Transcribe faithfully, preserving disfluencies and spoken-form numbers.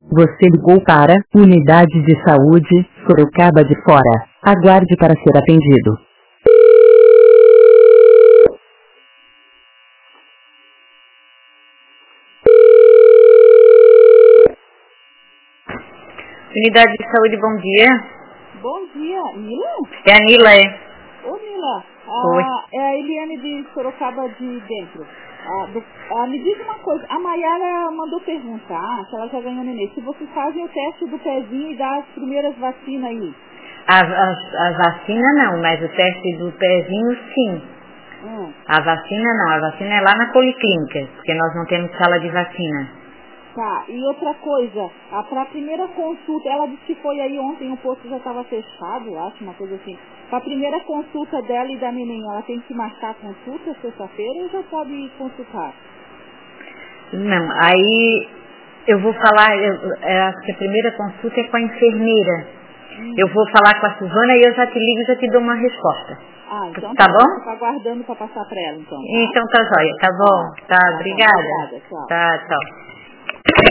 Você ligou para Unidade de Saúde, Sorocaba de Fora. Aguarde para ser atendido. Unidade de Saúde, bom dia. Bom dia, Mila? É a Nila, é? Ô Mila, Oi. a, é a Eliane de Sorocaba de Dentro. Ah, do, ah, me diz uma coisa, a Mayara mandou perguntar se ela já ganhou neném. Se vocês fazem o teste do pezinho e das primeiras vacinas aí. A, a, a vacina não, mas o teste do pezinho sim. Hum. A vacina não, a vacina é lá na policlínica, porque nós não temos sala de vacina. Tá, e outra coisa, a, pra primeira consulta, ela disse que foi aí ontem, o posto já estava fechado, eu acho, uma coisa assim. Pra primeira consulta dela e da neném, ela tem que marcar a consulta sexta-feira ou já pode ir consultar? Não, aí eu vou falar, eu, eu acho que a primeira consulta é com a enfermeira. Hum. Eu vou falar com a Silvana e eu já te ligo e já te dou uma resposta. Ah, então Tá tá, bom? tá aguardando pra passar pra ela, então, tá? Então tá jóia, tá bom? Tá, Tá, tá bom, obrigada. obrigada, tchau. Tá, tchau.